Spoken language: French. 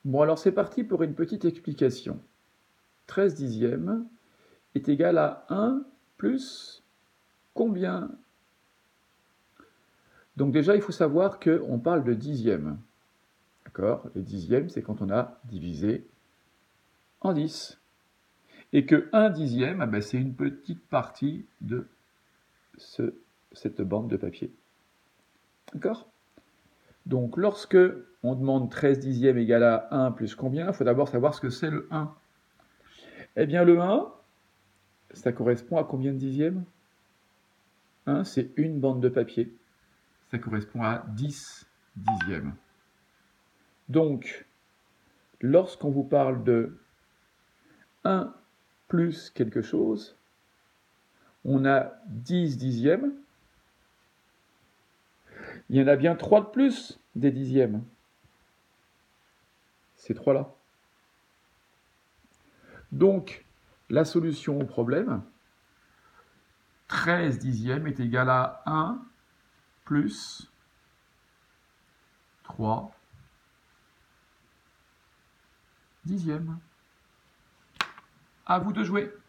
Bon, alors c'est parti pour une petite explication. 13 dixièmes est égal à 1 plus combien? Donc déjà, il faut savoir qu'on parle de dixièmes. D'accord? Les dixièmes, c'est quand on a divisé en 10. Et que 1 dixième, ah ben, c'est une petite partie de cette bande de papier. D'accord? Donc lorsque on demande 13 dixièmes égale à 1 plus combien, il faut d'abord savoir ce que c'est le 1. Eh bien le 1, ça correspond à combien de dixièmes? 1, c'est une bande de papier. Ça correspond à 10 dixièmes. Donc, lorsqu'on vous parle de 1 plus quelque chose, on a 10 dixièmes. Il y en a bien 3 de plus des dixièmes. Ces 3-là. Donc, la solution au problème, 13 dixièmes est égal à 1 plus 3 dixièmes. À vous de jouer.